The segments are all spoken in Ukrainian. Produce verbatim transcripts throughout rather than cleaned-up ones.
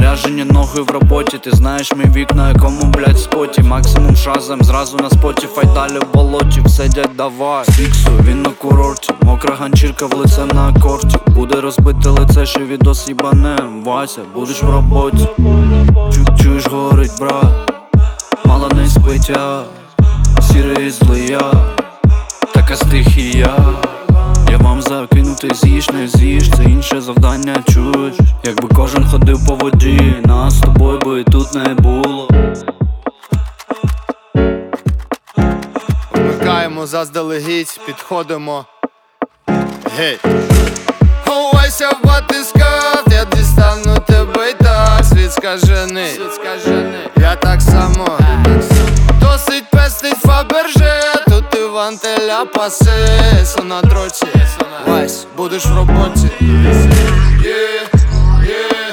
Заряжені ноги в роботі, ти знаєш мій вік, на якому, блядь, споті. Максимум шазем, зразу на Spotify, далі в болоті. Все, дядь, давай, фіксу, він на курорті. Мокра ганчірка в лице на акорді. Буде розбите лице, ще відос їбанем. Вася, будеш в роботі. Чу Чуєш, горить, брат, мало не спить я. Сірий злий я, така стихія. Я вам закину, ти з'їш, не з'їш, це інше завдання, чуєш? Якби кожен ходив по воді, нас з тобою би тут не було. Вмикаємо заздалегідь, підходимо. Гей! Ховайся в батискаф, я дістану тебе й так. Світ скажений, я так само. Досить пестить Фаберже, тут Іван Теля пасе. Сон на дроті, Вась, будеш в роботі. Yeah, yeah.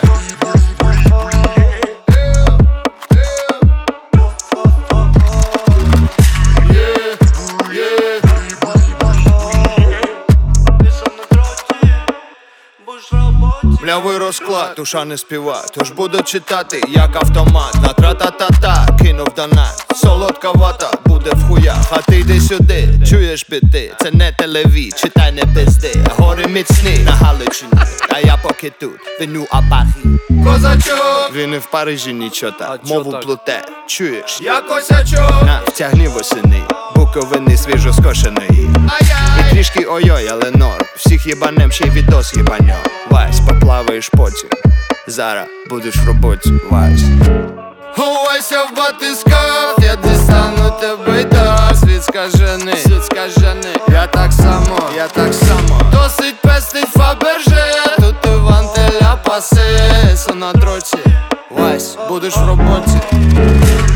Млявий розклад, душа не співа, тож буду читати, як автомат. На тра-та-та-та, кинув донат. Солодка вата буде в хуях, а ти йди сюди, чуєш біти. Це не телеві, читай не пизди. Гори міцні на Галичині, а я поки тут, виню апахі. Козачок, він і в Парижі нічого так, мову плуте, чуєш? Я косячок, на, втягни восени, буковини свіжо скошеної. І трішки ой-ой, але норм, всіх єбанем, ще й відос єбаньо. Вась, поплаваєш потім, зараз будеш в роботі, Вась. Ховайся в батискаф, я дістану тебе й так. Світ скажений, світ скажений, я так само, я так само. Досить пестить Фаберже, тут Іван Теля пасе. Сон на дроті, Вась, будеш в роботі.